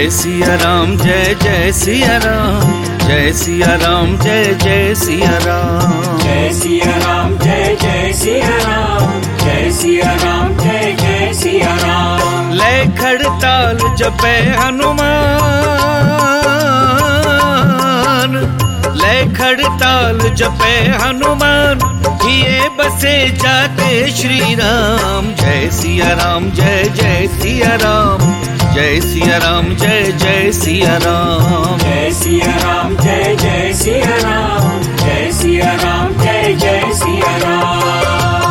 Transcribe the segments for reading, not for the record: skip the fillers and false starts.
जय सिया राम, जय जय सिया राम, जय सिया राम, जय जय सिया राम, जय सिया राम, जय जय सिया राम, जय सिया राम, जय जय सिया राम। लय खड़ताल जपे हनुमान, लय खड़ताल जपे हनुमान, किए बसे जाते श्री राम। जय सिया राम, जय जय सिया राम, जय सिया राम, जय जय सिया राम, जय सिया राम, जय जय सिया राम, जय सिया राम, जय जय सिया राम।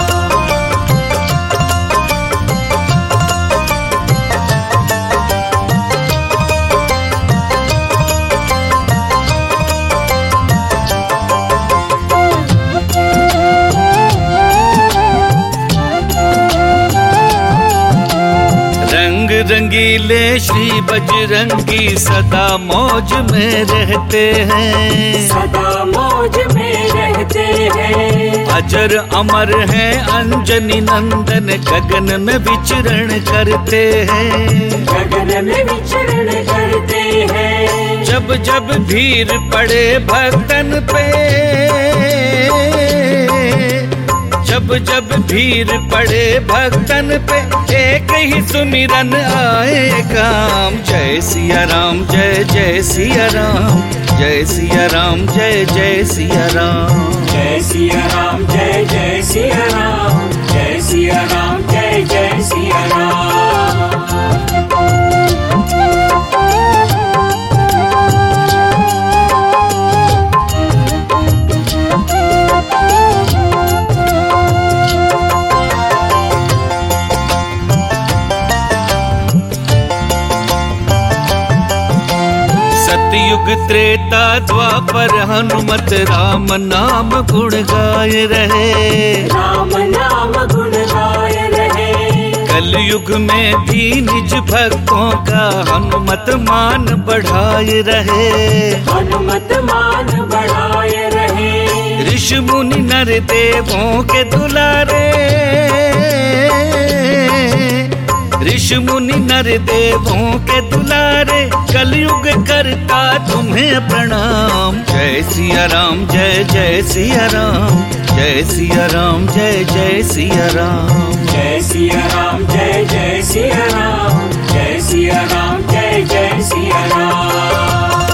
रंगीले श्री बजरंगी सदा मौज में रहते हैं, सदा मौज में रहते हैं। अजर अमर हैं अंजनी नंदन, गगन में विचरण करते हैं, गगन में विचरण करते हैं। जब जब भीड़ पड़े भक्तन पे, जब जब भीड़ पड़े भक्तन पे, एक ही सुमिरन आए काम। जय सिया राम, जय जय सिया राम, जय सिया राम, जय जय सिया राम, जय सिया राम, जय जय सिया राम, जय सिया राम, जय जय सिया राम। सतयुग त्रेता द्वापर हनुमत राम नाम गुण गाए रहे, राम नाम गुण गाए रहे। कलयुग में भी निज भक्तों का हनुमत मान बढ़ाए रहे, हनुमत मान बढ़ाए रहे। ऋषि मुनि नर देवों के दुलारे, ऋषि मुनि नर देवों के दुलारे, कलयुग करता तुम्हें प्रणाम। जय सिया राम, जय जय सिया राम, जय सिया राम, जय जय सिया राम, जय सिया राम, जय जय सिया राम, जय सिया राम, जय जय सिया राम।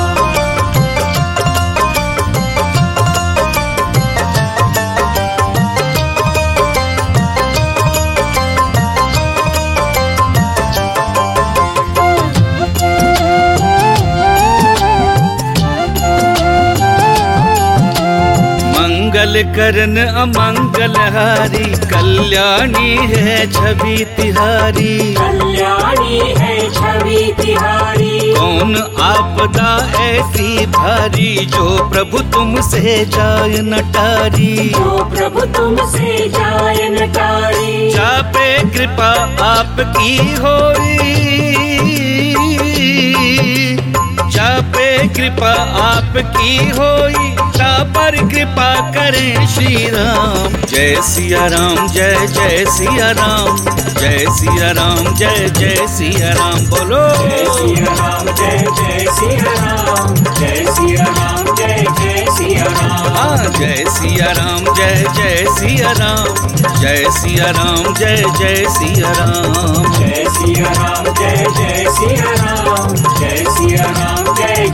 मंगल करन अमंगल हारी, कल्याणी है छवि तिहारी, कल्याणी है छवि तिहारी। कौन आपदा ऐसी भारी, जो प्रभु तुमसे जाय न टारी, जो प्रभु तुमसे जाय न टारी। चापे कृपा आपकी होई, चापे कृपा आपकी होई, पर कृपा करें श्री राम। जय सिया राम, जय जय सिया राम, जय सिया राम, जय जय सिया राम। बोलो जय सिया राम, जय जय सिया राम, जय सिया राम, जय जय सिया राम। हाँ, जय सिया राम, जय जय सिया राम, जय सिया राम, जय जय सिया राम, जय सिया राम, जय जय सिया राम, जय सिया राम, जय